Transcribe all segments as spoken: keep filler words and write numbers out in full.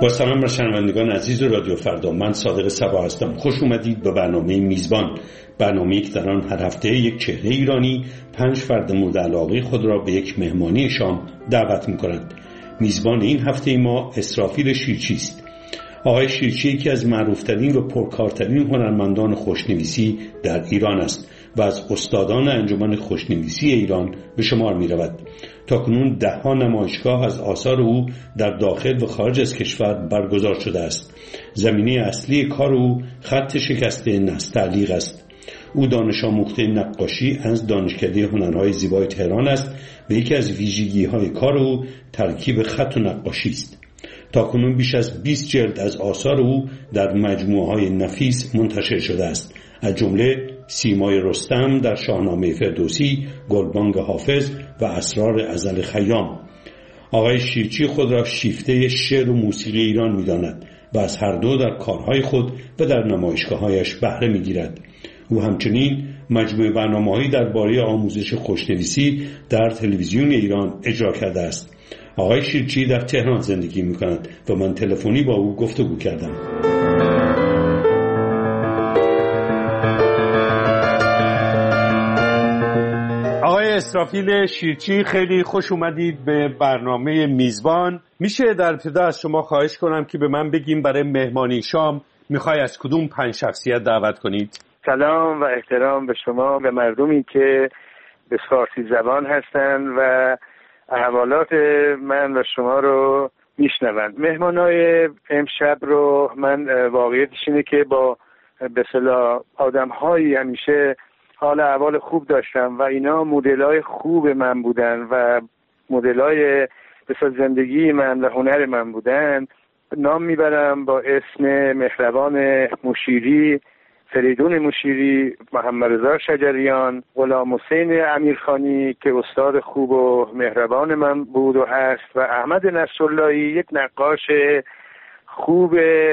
سلام بر شنوندگان عزیز رادیو فردا، من صادق صبا هستم. خوش اومدید به برنامه میزبان، برنامه‌ای که در آن هر هفته یک چهره ایرانی پنج فرد مورد علاقه خود را به یک مهمانی شام دعوت می‌کنند. میزبان این هفته ما اسرافیل شیرچی است. آقای شیرچی یکی از معروفترین و پرکارترین هنرمندان خوشنویسی در ایران است و از استادان انجمن خوشنویسی ایران به شمار می رود. تاکنون ده ها نمایشگاه از آثار او در داخل و خارج از کشور برگزار شده است. زمینه اصلی کار او خط شکسته نستعلیق است. او دانش آموخته نقاشی از دانشکده هنرهای زیبای تهران است و یکی از ویژگی‌های کار او ترکیب خط و نقاشی است. تاکنون بیش از بیست جلد از آثار او در مجموعه‌های نفیس منتشر شده است، از جمله سیمای رستم در شاهنامه فردوسی، گلبانگ حافظ و اسرار ازل خیام. آقای شیرچی خود را شیفته شعر و موسیقی ایران می‌داند و از هر دو در کارهای خود و در نمایشگاه‌هایش بهره می‌گیرد. او همچنین مجموعه برنامه‌هایی درباره آموزش خوشنویسی در تلویزیون ایران اجرا کرده است. آقای شیرچی در تهران زندگی می‌کند و من تلفنی با او گفتگو کردم. آقای اسرافیل شیرچی، خیلی خوش اومدید به برنامه میزبان. میشه در ابتدا از شما خواهش کنم که به من بگیم برای مهمانی شام میخوای از کدوم پنج شخصیت دعوت کنید؟ سلام و احترام به شما، به مردمی که به فارسی زبان هستند و احوالات من و شما رو میشنوند. مهمانای امشب رو من واقعیتش اینه که با به اصطلاح آدم‌هایی همیشه حال احوال خوب داشتم و اینا مدل‌های خوب من بودن و مدل‌های به اصطلاح زندگی من و هنر من بودن. نام میبرم با اسم مهربان مشیری، فریدون مشیری، محمد رضا شجریان، غلام حسین امیرخانی که استاد خوب و مهربان من بود و هست، و احمد نصراللهی، یک نقاش خوب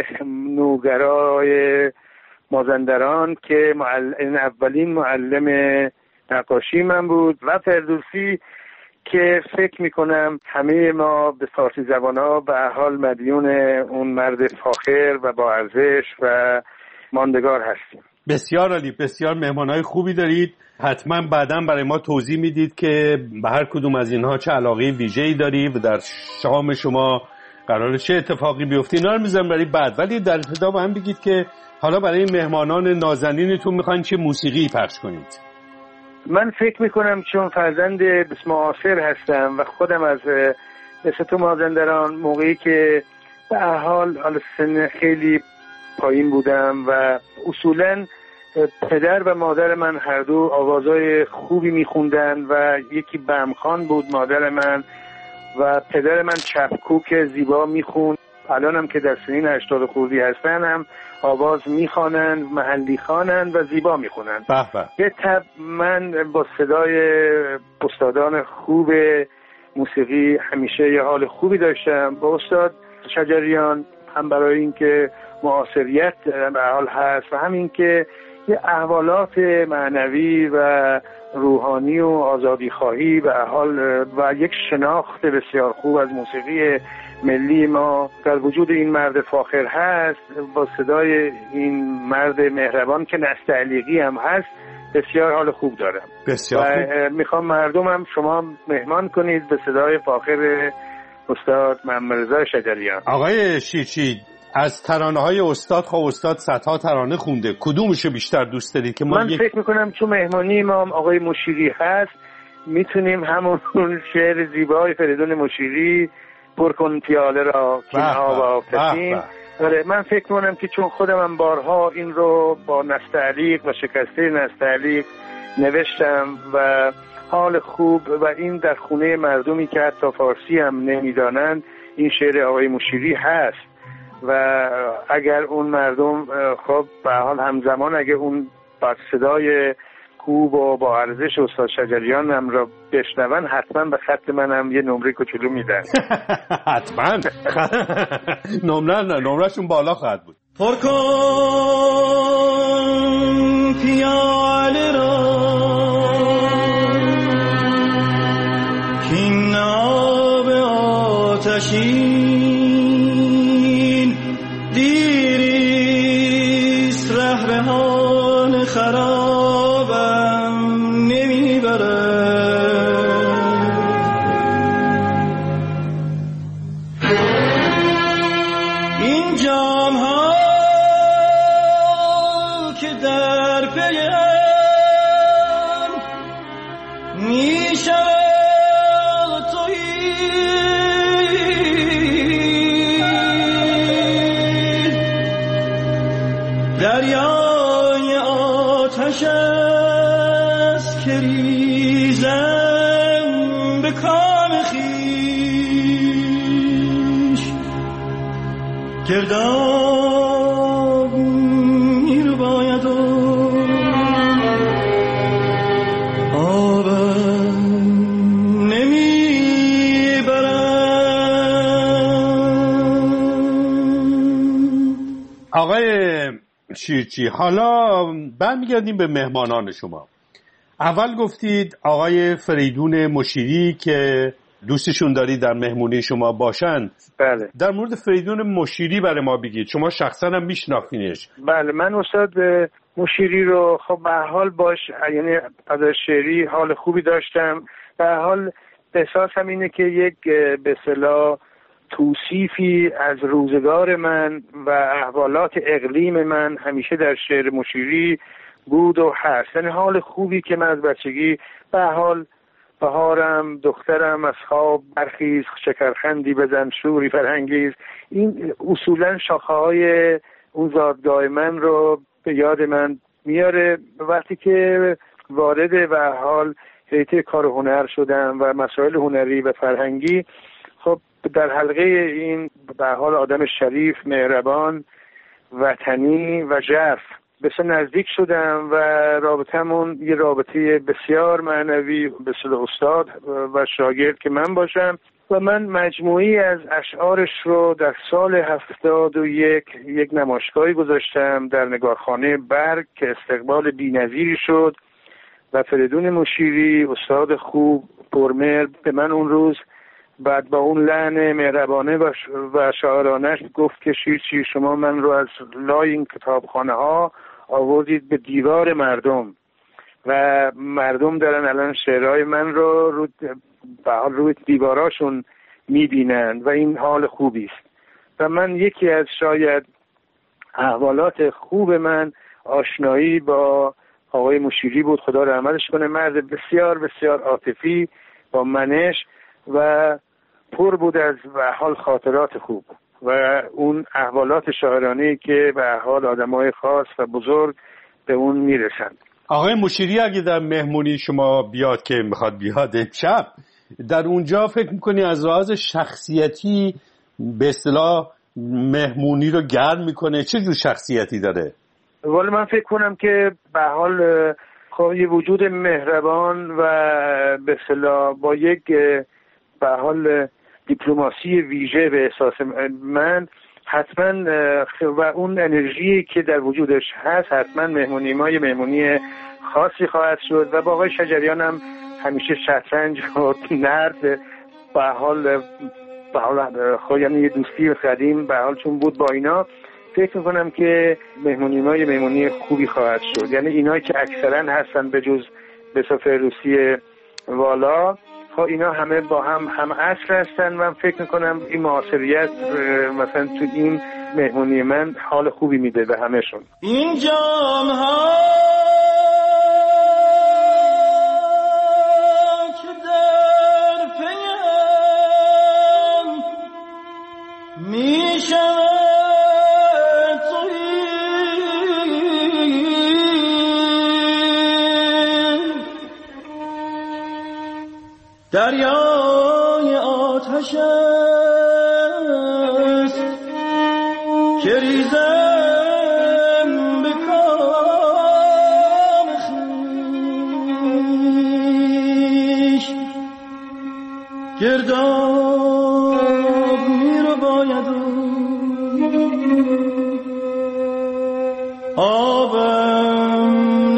نوگرای مازندران که معلم اولین معلم نقاشی من بود، و فردوسی که فکر میکنم همه ما به فارسی زبان‌ها به حال مدیون اون مرد فاخر و با ارزش و ماندگار هستیم. بسیار عالی، بسیار مهمانای خوبی دارید. حتما بعداً برای ما توضیح میدید که به هر کدوم از اینها چه علاقه ویژه‌ای داری و در شام شما قراره چه اتفاقی بیفته. اینا رو میذارم برای بعد، ولی در ابتدا با هم بگید که حالا برای مهمانان نازنینتون میخواین چه موسیقی پخش کنید؟ من فکر میکنم چون فرزند معاصر هستم و خودم از استو مازندران، موقعی که به حال حال سن خیلی پایین بودم و اصولاً پدر و مادر من هر دو آوازهای خوبی میخوندن و یکی بمخان بود مادر من و پدر من چپکوک زیبا میخوند. الان هم که در سنین هشتاد خوردی هستن هم آواز میخوانند، محلی خوانند و زیبا میخونند. به طب من با صدای استادان خوب موسیقی همیشه یه حال خوبی داشتم. با استاد شجریان هم برای اینکه معاصریت به حال هست و همین که یه احوالات معنوی و روحانی و آزادی خواهی به حال و یک شناخت بسیار خوب از موسیقی ملی ما در وجود این مرد فاخر هست، با صدای این مرد مهربان که نستعلیقی هم هست بسیار حال خوب دارم. بسیار خوب. میخوام مردم هم شما مهمان کنید به صدای فاخر استاد محمد رضا شجریان. آقای شیرچی، از ترانه‌های استاد، خب استاد صدها ترانه خونده، کدومشو بیشتر دوست دارید که ما من ی... فکر میکنم چون مهمانی ما آقای مشیری هست میتونیم همون شعر زیبای فریدون مشیری پر کن پیاله را کینها و آفتین. آره من فکر میکنم که چون خودم هم بارها این رو با نستعلیق و شکسته نستعلیق نوشتم و حال خوب و این در خونه مردمی که حتی فارسی هم نمیدانند این شعر آقای مشیری هست و اگر اون مردم خب به حال همزمان اگر اون با صدای خوب و با ارزش استاد شجریان هم را بشنون حتما به خط من هم یه نمره کوچولو میدن. حتما نمره نه نمرهشون بالا خواهد بود. پر کن پیاله را کین آب آتشی جام ها که در پیم می شود تویی دریای آتش است که ریزم به کام خویش گرداب میر باید و آبم نمیبرم. آقای شیرچی، حالا برمیگردیم به مهمانان شما. اول گفتید آقای فریدون مشیری که دوستشون دارید در مهمونی شما باشن. بله. در مورد فریدون مشیری برای ما بگید، شما شخصا هم میشناختینش. بله، من استاد مشیری رو خب به حال باش، یعنی از شعری حال خوبی داشتم. به حال احساسم اینه که یک به اصطلاح توصیفی از روزگار من و احوالات اقلیم من همیشه در شعر مشیری بود و هست. یعنی حال خوبی که من از بچگی به حال بهارم دخترم از خواب برخیز شکرخندی بزن شوری فرهنگیز، این اصولا شاخه های اون زادگاه من رو به یاد من میاره. وقتی که وارد به حال حیطه کار هنر شدم و مسائل هنری و فرهنگی، خب در حلقه این به حال آدم شریف، مهربان، وطنی و ژرف بسیار نزدیک شدم و رابطمون یه رابطه بسیار معنوی به صلاح استاد و شاگرد که من باشم و من مجموعی از اشعارش رو در سال هفتاد و یک یک نمایشگاهی گذاشتم در نگارخانه برگ که استقبال بی‌نظیری شد و فریدون مشیری استاد خوب پرمهر به من اون روز بعد با اون لحن مهربانه و شاعرانش گفت که شیرچی شما من رو از لای این کتابخانه ها آوردید به دیوار مردم و مردم دارن الان شعرهای من رو رو به حال روی دیواراشون میبینن و این حال خوبی است. و من یکی از شاید احوالات خوب من آشنایی با آقای مشیری بود، خدا رحمتش کنه. مرد بسیار بسیار عاطفی با منش و پر بود از به حال خاطرات خوب و اون احوالات شاعرانه‌ای که به حال آدمای خاص و بزرگ به اون میرسن. آقای مشیری اگه در مهمونی شما بیاد که میخواد بیاد امشب، در اونجا فکر میکنی از لحاظ شخصیتی به اصطلاح مهمونی رو گرم میکنه؟ چه جور شخصیتی داره؟ ولی من فکر کنم که به حال خب یه وجود مهربان و به اصطلاح با یک به حال دیپلماسی ویژه به احساس من حتما و اون انرژی که در وجودش هست حتما مهمونی ما یه مهمونی خاصی خواهد شد. و با آقای شجریان هم همیشه شطرنج و نرد به حال به حال خب یعنی یه دوستی قدیم به حال چون بود با اینا، فکر میکنم که مهمونی ما یه مهمونی خوبی خواهد شد. یعنی اینایی که اکثرا هستن به جز به صفحه روسی والا، خب اینا همه با هم هم عصر هستن. من فکر میکنم این معاصریت مثلا تو این مهمونی من حال خوبی میده به همهشون. این جام ها که در پیم میشود تویی دریای آتش است که ریزم به کام خویش گرداب میرو باید آبم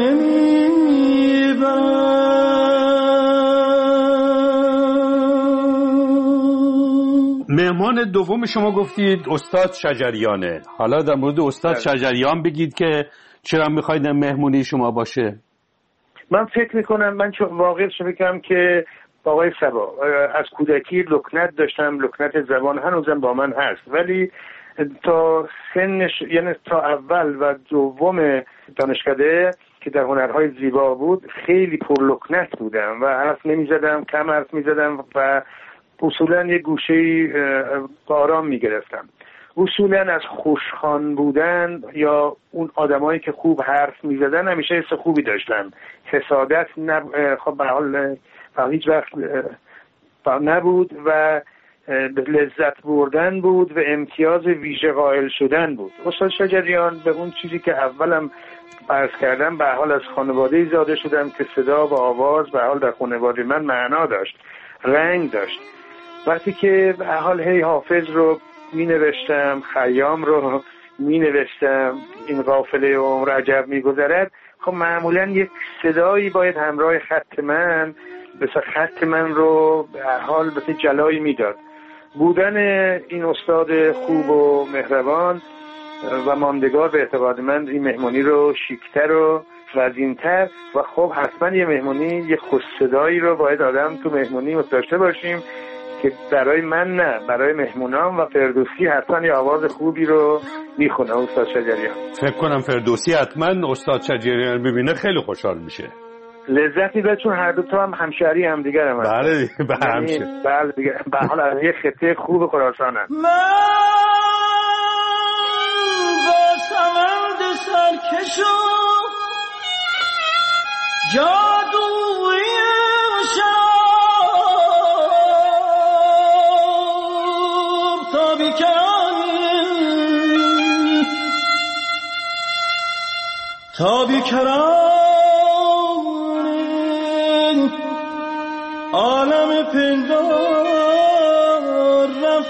مهمان دوم شما گفتید استاد شجریانه. حالا در مورد استاد بله. شجریان بگید که چرا میخواید مهمونی شما باشه؟ من فکر میکنم من چون واقعا شما بگم که آقای صبا از کودکی لکنت داشتم، لکنت زبان هنوزم با من هست، ولی تا سنش، یعنی تا اول و دوم دانشکده که در هنرهای زیبا بود خیلی پرلکنت بودم و حرف نمیزدم، کم حرف میزدم و اصولا یه گوشه‌ای آرام میگرفتم. اصولا از خوشخوان بودن یا اون آدمایی که خوب حرف میزدن همیشه حس خوبی داشتم. حسادت نب... خب به حال هیچ وقت نبود و لذت بردن بود و امتیاز ویژه قائل شدن بود. استاد شجریان به اون چیزی که اولم عرض کردم به حال از خانواده‌ای زاده شدم که صدا و آواز به حال در خانواده من معنا داشت، رنگ داشت. وقتی که به حال هی حافظ رو می نوشتم، خیام رو می نوشتم، این قافله عمر عجب می گذرد، خب معمولا یک صدایی باید همراه خط من مثل خط من رو به حال مثل جلایی می داد. بودن این استاد خوب و مهربان و ماندگار به اعتقاد من این مهمانی رو شیکتر و وزین‌تر و خب حتما یه مهمانی یه خوش صدایی رو باید آدم تو مهمانی داشته باشیم که برای من نه، برای مهمونام و فردوسی حتما یه آواز خوبی رو میخونه استاد شجریان. فکر کنم فردوسی حتما استاد شجریان ببینه خیلی خوشحال میشه. لذت میبره چون هر دو تا هم همشهری هم دیگر هم هست. بله به همشه. بله دیگه به حال از یه خطه خوب خراسانم. من با سمند سرکشو جادوی تا بیکران عالم پندار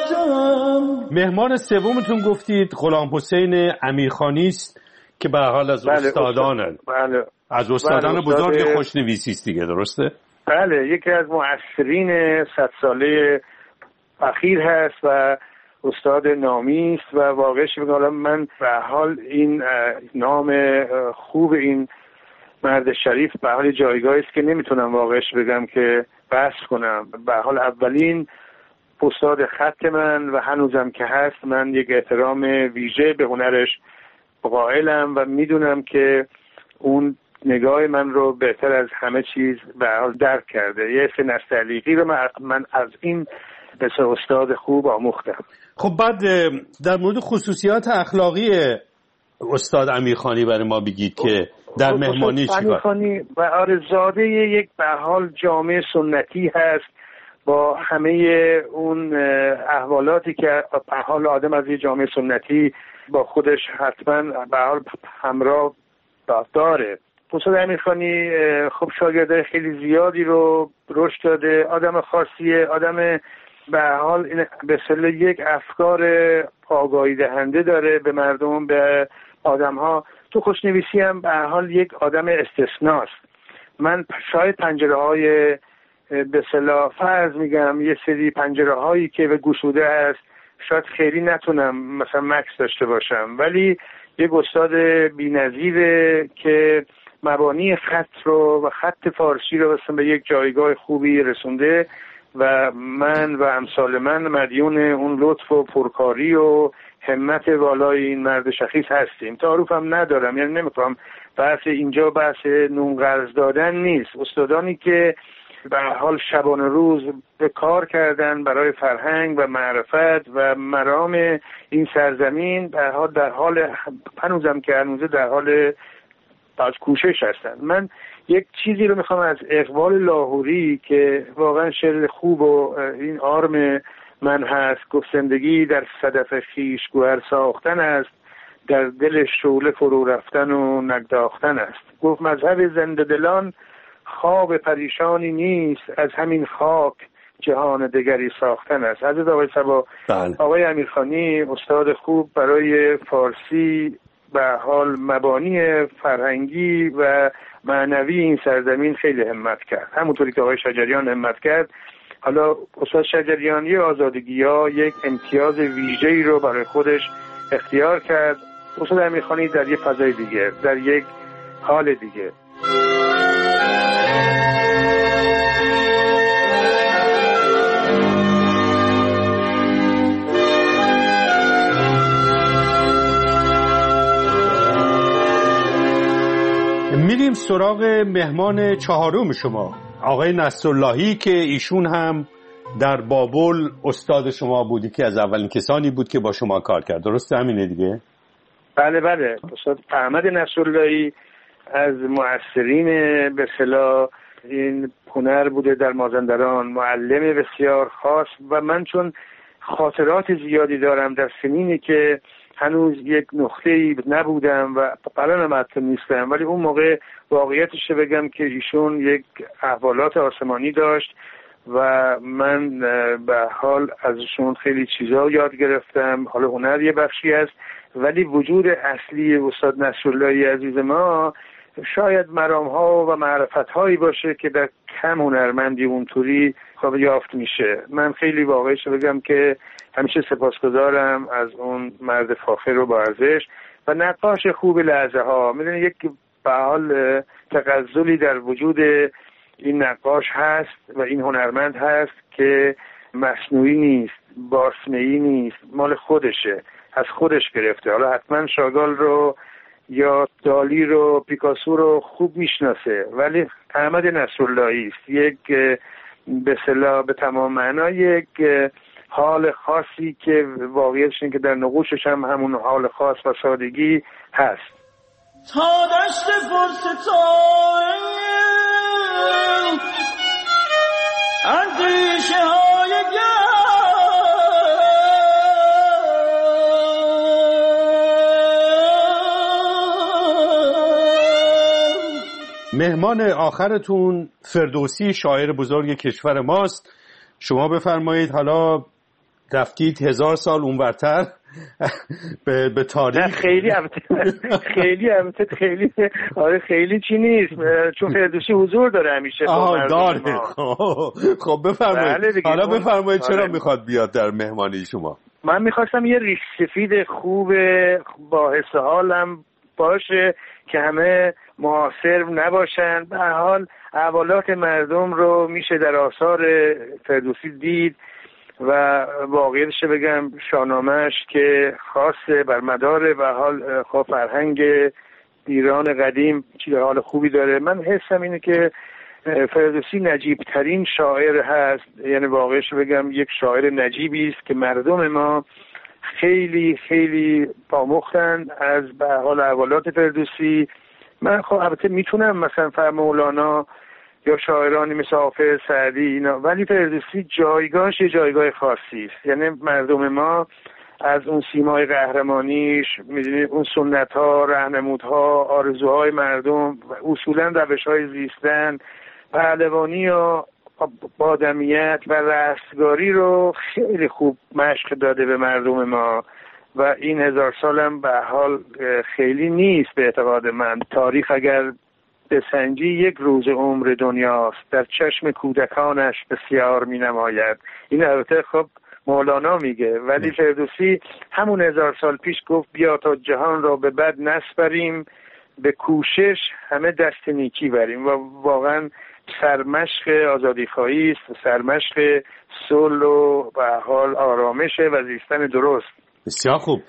رفتم. مهمان سومتون گفتید غلام حسین امیرخانی است که به حال از بله استادانن. بله. از استادان بله بزرگ استاد... خوشنویسی است دیگه، درسته؟ بله یکی از مؤثرین صد ساله اخیر هست و استاد نامی است و واقعش میگم من به حال این نام خوب این مرد شریف به حال جایگاهی است که نمیتونم واقعش بگم که بحث کنم. به حال اولین استاد خط من و هنوزم که هست، من یک احترام ویژه به هنرش قائلم و میدونم که اون نگاه من رو بهتر از همه چیز به حال درک کرده. یه سه نستعلیقی رو من از این مثل استاد خوب آموختم. خب بعد در مورد خصوصیات اخلاقی استاد امیرخانی برای ما بگید که در مهمانی چیکار؟ امیرخانی و آرزاده یک به حال جامعه سنتی هست با همه اون احوالاتی که به حال آدم از یه جامعه سنتی با خودش حتما به حال همراه داره. استاد امیرخانی خب شاگرده خیلی زیادی رو رشد داده، آدم خاصیه، آدم به حال این به اصطلاح یک افکار آگاهی دهنده داره به مردم، به آدم‌ها. تو خوشنویسی هم به حال یک آدم استثناست. من شاید پنجره‌های به اصطلاح فرض میگم یه سری پنجره‌هایی که به گشوده است شاید خیلی نتونم مثلا مکس داشته باشم، ولی یک استاد بی‌نظیره که مبانی خط رو و خط فارسی رو مثلا به یک جایگاه خوبی رسونده و من و امثال من مدیون اون لطف و پرکاری و همت والای این مرد شخیص هستیم. تعارف هم ندارم، یعنی نمیخوام بحث اینجا بحث نون قرض دادن نیست. استادانی که به حال شبانه روز به کار کردن برای فرهنگ و معرفت و مرام این سرزمین به حال در حال هنوزم که هنوزه در حال از کوشش هستن. من یک چیزی رو میخوام از اقبال لاهوری که واقعا شعر خوب و این آرم من هست، گفت زندگی در صدف خویش گوهر ساختن است، در دل شعله فرو رفتن و نگداختن است. گفت مذهب زنده دلان خواب پریشانی نیست، از همین خاک جهان دگری ساختن است. عزیز آقای صبا، آقای امیرخانی استاد خوب برای فارسی به حال مبانی فرهنگی و معنوی این سرزمین خیلی همت کرد، همونطوری که آقای شجریان همت کرد. حالا استاد شجریان یه آزادگی‌ها، یک امتیاز ویژه‌ای رو برای خودش اختیار کرد. استاد امیرخانی در یک فضای دیگه، در یک حال دیگه. بریم سراغ مهمان چهارم شما، آقای نصراللهی، که ایشون هم در بابل استاد شما بودی، که از اولین کسانی بود که با شما کار کرد. درسته همینه دیگه؟ بله بله. استاد احمد نصراللهی از مؤثرین به اصطلاح این هنر بوده در مازندران، معلم بسیار خاص. و من چون خاطرات زیادی دارم در سنینی که هنوز یک نقطه‌ای نبودم و الان حتی نیستم، ولی اون موقع واقعیتش بگم که ایشون یک احوالات آسمانی داشت و من به حال ازشون خیلی چیزا یاد گرفتم. حالا هنر یه بخشی است، ولی وجود اصلی استاد نصراللهی عزیز ما شاید مرام‌ها و معرفت‌هایی باشه که در کم هنرمندی اونطوری خب یافت میشه. من خیلی واقعیش بگم که همیشه سپاسگزارم از اون مرد فاخر و با ارزش و نقاش خوب لحظه ها. میدونی یک به حال تغزلی در وجود این نقاش هست و این هنرمند هست که مصنوعی نیست، باسمه‌ای نیست، مال خودشه، از خودش گرفته. حالا حتما شاگال رو یا دالی رو، پیکاسو رو خوب میشناسه، ولی احمد نصراللهی است یک به اصطلاح به تمام معنا یک حال خاصی که واقعیتش این که در نقوشش هم همون حال خاص و سادگی هست. تا دشت پرستای اندیشه های مهمان آخرتون فردوسی، شاعر بزرگ کشور ماست. شما بفرمایید، حالا رفتید هزار سال اونورتر به به تاریخ. خیلی البته خیلی البته خیلی آره خیلی چی نیست، چون فردوسی حضور داره همیشه. آها داره. خب خب بفرمایید حالا بفرمایید چرا آره. میخواد بیاد در مهمانی شما؟ من میخواستم یه ریش سفید خوب با حس حالم باشه که همه معاصر نباشن. به هر حال احوالات مردم رو میشه در آثار فردوسی دید و واقعیتش بگم شاهنامه‌اش که خاصه بر مدار به حال خب فرهنگ ایران قدیم چیز حال خوبی داره. من حسم اینه که فردوسی نجیب ترین شاعر هست، یعنی واقعیتش بگم یک شاعر نجیبی است که مردم ما خیلی خیلی پامختن از به حال احوالات فردوسی. من خب البته میتونم مثلا فهم مولانا یا شاعرانی مثل حافظ، سعدی اینا، ولی فردوسی جایگاهش یه جایگاه خاصی است. یعنی مردم ما از اون سیمای قهرمانیش، میدونید اون سنت‌ها، راهنمودها، آرزوهای مردم، اصولاً روش‌های زیستن، پهلوانی و بادمیت و رستگاری رو خیلی خوب مشق داده به مردم ما و این هزار سالم به حال خیلی نیست به اعتقاد من. تاریخ اگر بسنجی یک روز عمر دنیاست، در چشم کودکانش بسیار می نماید. این البته خب مولانا میگه، ولی فردوسی همون هزار سال پیش گفت بیا تا جهان را به بد نسپریم، به کوشش همه دست نیکی بریم. و واقعا سرمشق آزادیخواهی است، سرمشق صلح و به حال آرامش و زیستن درست. بسیار خوب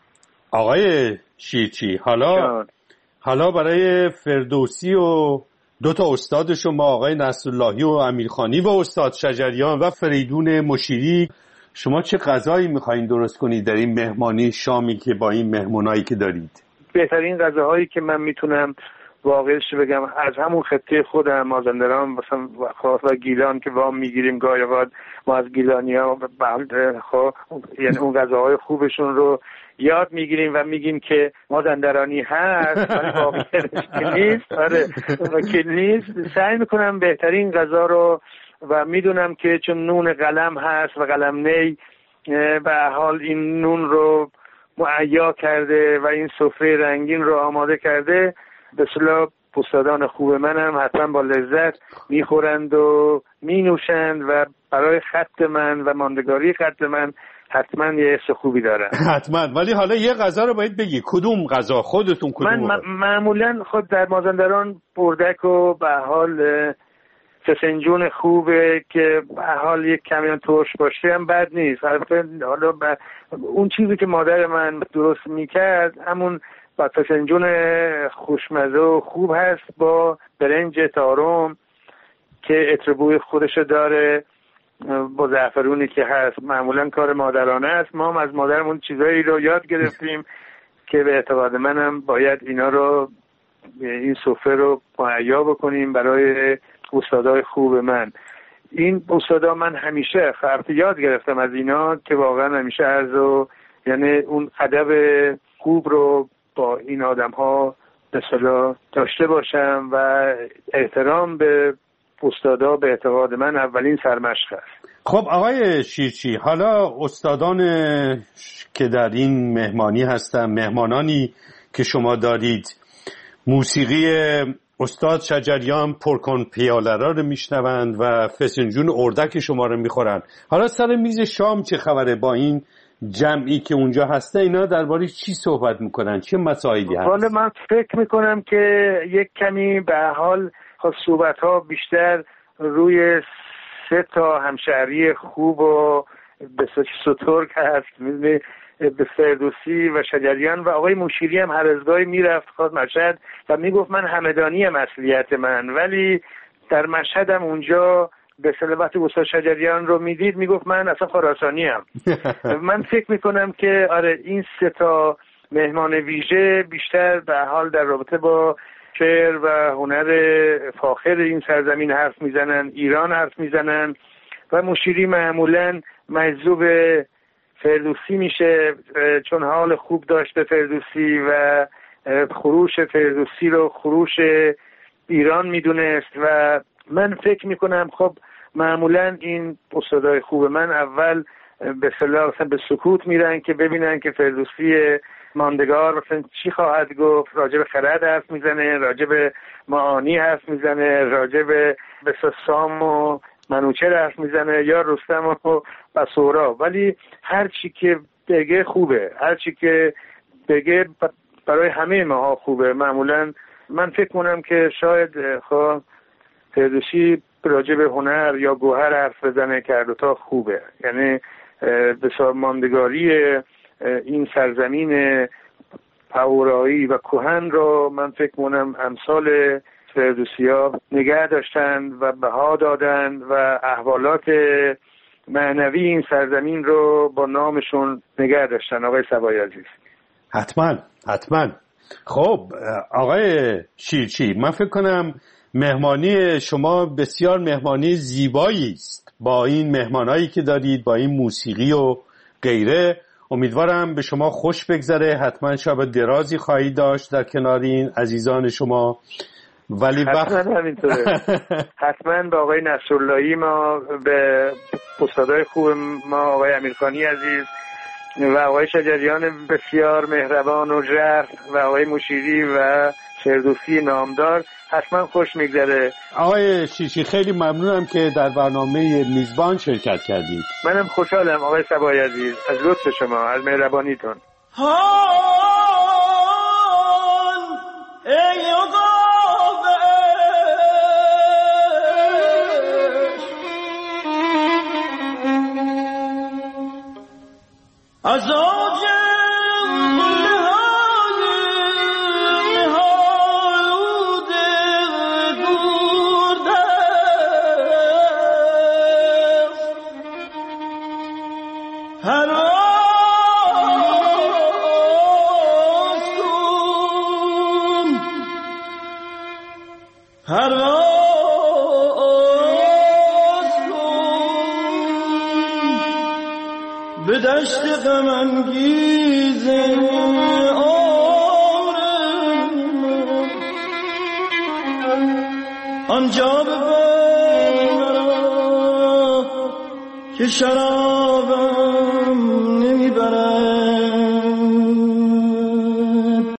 آقای شیرچی، حالا جان. حالا برای فردوسی و دو تا استاد شما، آقای نصراللهی و امیرخانی و استاد شجریان و فریدون مشیری، شما چه غذایی میخواین درست کنید در این مهمانی شامی که با این مهمونایی که دارید؟ بهترین غذاهایی که من میتونم واقعیش بگم از همون خطه خودم، مازندران مثلا و گیلان که وام میگیریم گاهی اوقات ما از گیلانی‌ها بعد خب یعنی اون غذاهای خوبشون رو یاد میگیریم و میگیم که مازندرانی هست، ولی واقعیتش که نیست. آره که نیست. سعی میکنم بهترین غذا رو و میدونم که چون نون قلم هست و قلم نی به حال این نون رو مهیا کرده و این سفره رنگین رو آماده کرده، به اصطلاح استادان خوب منم حتما با لذت میخورند و مینوشند و برای خط من و ماندگاری خط من حتما یه حس خوبی دارن. حتما. ولی حالا یه غذا رو باید بگی، کدوم غذا خودتون کدوم؟ من م- معمولا خود در مازندران بردک و به حال فسنجون خوبه که به حال یک کمی ترش باشه هم بد نیست. حالا اون چیزی که مادر من درست میکرد همون با فسنجون خوشمزه و خوب هست با برنج تارم که عطر بوی خودش داره، با زعفرونی که هست. معمولا کار مادرانه است. ما هم از مادرمون چیزایی رو یاد گرفتیم که به اعتقاد منم باید اینا رو، این سفره رو مهیا بکنیم برای استادای خوب من. این استادا من همیشه خرط یاد گرفتم از اینا که واقعا همیشه عرض و یعنی اون ادب خوب رو با این آدم ها به اصطلاح داشته باشم و احترام به استادا به اعتقاد من اولین سرمشق است. خب آقای شیرچی، حالا استادان که در این مهمانی هستن، مهمانانی که شما دارید، موسیقی استاد شجریان پرکن پیاله‌ها رو میشنوند و فسنجون اردک شما رو میخورن. حالا سر میز شام چه خبره با این جمعی که اونجا هسته؟ اینا درباره چی صحبت میکنن؟ چه مسائلی هست؟ حالا من فکر میکنم که یک کمی به حال صحبت ها بیشتر روی سه تا همشهری خوب و به سترگ هست، مثل به فردوسی و شجریان و آقای مشیری هم هر از گاهی میرفت خواست مشهد و میگفت من همدانی هم اصلیت من، ولی در مشهد هم اونجا به اصطلاح وقتی استاد شجریان رو میدید میگفت من اصلا خراسانی ام. من فکر میکنم که آره این سه تا مهمان ویژه بیشتر به حال در رابطه با شعر و هنر فاخر این سرزمین حرف میزنن، ایران حرف میزنن و مشیری معمولا مجذوب فردوسی میشه چون حال خوب داشته فردوسی و خروش فردوسی رو خروش ایران میدونست و من فکر میکنم خب معمولا این استادای خوب من اول به اصطلاح به سکوت میرن که ببینن که فردوسی ماندگار مثلا چی خواهد گفت، راجع به خرد حرف میزنه، راجع به معانی حرف میزنه، راجع به سام و منوچهر حرف میزنه یا رستم و بسورا، ولی هر چی که بگه خوبه، هر چی که بگه برای همه ما خوبه. معمولا من فکر کنم که شاید خب فردوسی راجع به هنر یا گوهر حرف بزنه که هر دوتا خوبه، یعنی بسیار ماندگاری این سرزمین پهورایی و کهن رو من فکر کنم امثال فردوسی‌ها نگه داشتن و بها دادن و احوالات معنوی این سرزمین رو با نامشون نگه داشتن. آقای صبایی عزیز حتما حتما. خب آقای شیرچی، من فکر کنم مهمانی شما بسیار مهمانی زیبایی است با این مهمانایی که دارید، با این موسیقی و غیره. امیدوارم به شما خوش بگذره. حتما شب درازی خواهید داشت در کنار این عزیزان شما. ولی حتما وقت... همینطوره. حتما به آقای نصراللهی، ما به استادای خوب ما آقای امیرخانی عزیز و آقای شجریان بسیار مهربان و ژرف و آقای مشیری و فردوسی نامدار حتما خوش میگذره. آقای شیرچی خیلی ممنونم که در برنامه میزبان شرکت کردید. منم خوشحالم آقای صبایی عزیز از لطف شما، از مهربانیتون. ای از به دشت غم انگیز آرم آنجا ببر مرا که شرابم